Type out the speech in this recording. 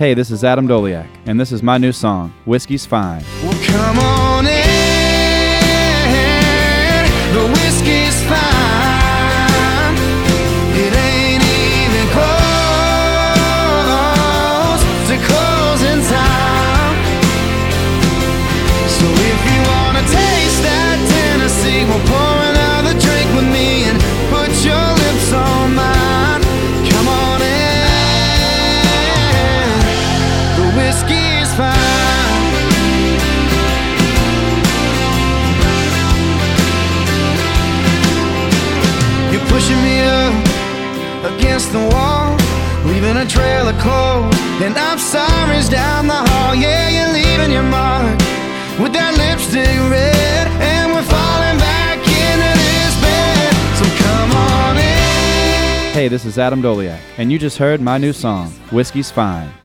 Hey, this is Adam Doliak, and this is my new song, Whiskey's Fine. Well, come on in. The whiskey's fine. It ain't even close to closing time. So if you wanna taste that Tennessee, we'll pour another drink with me and put your lips on mine. Come on in. The whiskey's fine. Pushing me up against the wall, leaving a trail of clothes, and I'm sorry's down the hall. Yeah, you're leaving your mark with that lipstick red, and we're falling back into this bed. So come on in. Hey, this is Adam Doliak, and you just heard my new song, Whiskey's Fine.